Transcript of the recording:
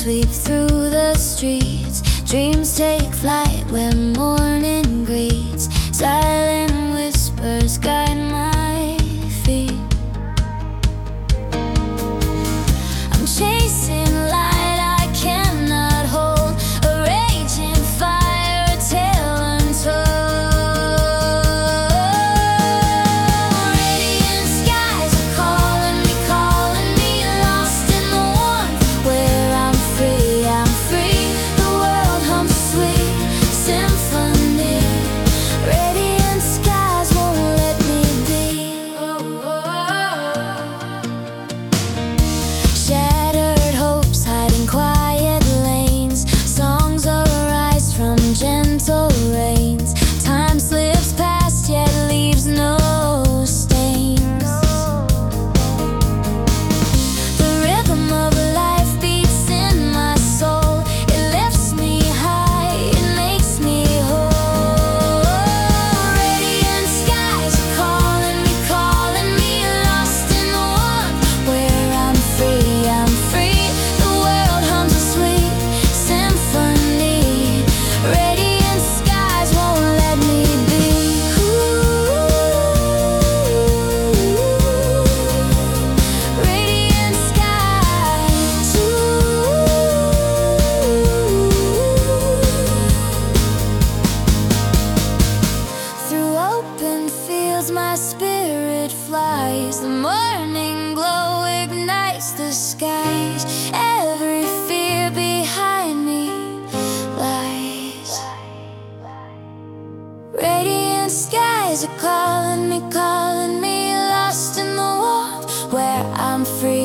sweep through the streets. Dreams take flight when morning greets. Silent whispers guide my feet. I'm chasing light I cannot hold, a raging fire, a tale untold. Radiant skies are calling me, lost in the warmth where I'm free. I'm free. The world hums a sweet symphony. Radiant skies won't let me be. Shattered hopes hiding quiet lanes. Songs arise from gentle rains. Time slips past yet leaves no stains. The rhythm of life beats in my soul. It lifts me high, it makes me whole. Radiant skies are calling me, lost in the warmth where I'm free. I'm free. The world hums a sweet symphony. Radiant skies won't let me be. Radiant skies. Through open fields my spirit flies. The morning glow ignites the skies. Every fear behind me lies. Radiant skies are calling me, lost in the warmth where I'm free.